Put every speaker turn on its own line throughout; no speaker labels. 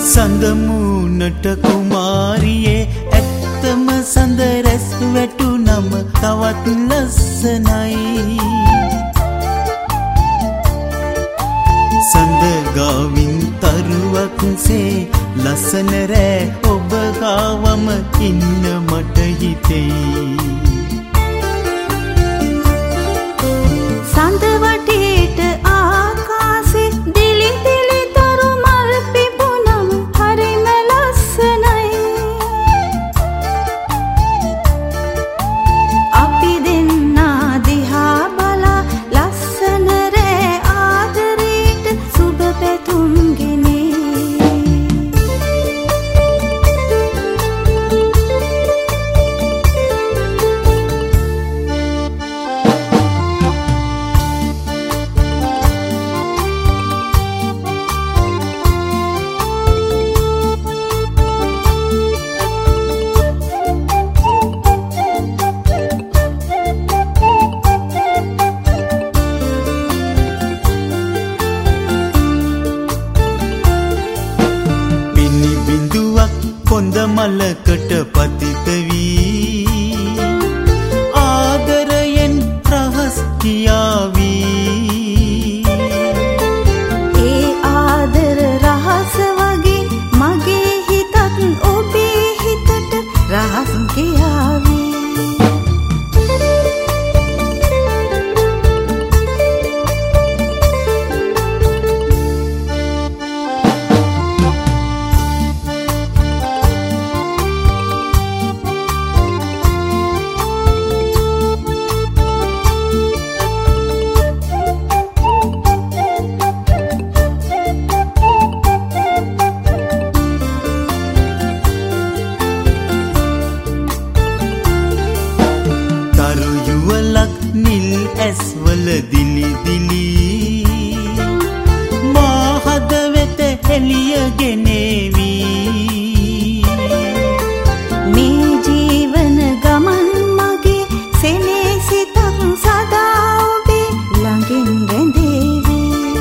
සඳමුණට කුමාරියේ ඇත්තම සඳ රැස් වැටුනම තවත් ලස්සනයි. සඳ ගාවින් තරුවක්සේ ලස්සන රෑ ඔබ ගාවම ඉන්න මට හිතෙයි.
සඳ වටේට ආකාශෙ දිලි දිලි තරු මල් පිපුණම හරිම ලස්සනයි. අපි දෙන්නා දිහා බලා ලස්සන රෑ ආදරේට සුබ පැතුම් ගෙනේ.
කොඳ මලකට පතිත වී ආදරයෙන් රහස් කියාවී.
ඒ ආදර රහස වගේ මගේ හිතත් ඔබේ හිතට රහස් කියාවී. නිල් ඇස්වල දිලි දිලි මා හදවත එළිය ගෙනේවි. මේ ජීවන ගමන් මගේ සෙනෙසිතක් සදා ඔබේ ළඟින් රැඳේවි.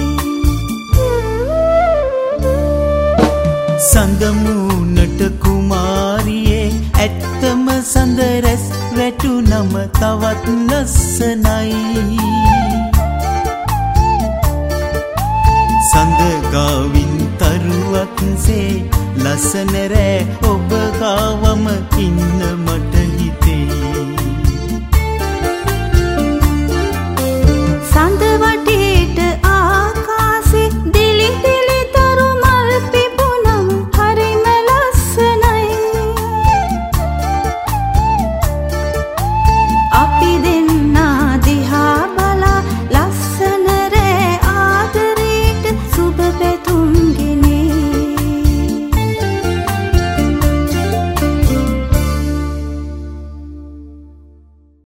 සඳමුණට කුමාරියේ ඇත්තම සඳ රැස් වැටුනම තවත් ලස්සනයි. සඳ ගාවින් තරුවක්සේ ලස්සන රෑ ඔබ ගාවම ඉන්න මට හිතෙයි.
සඳ වටේ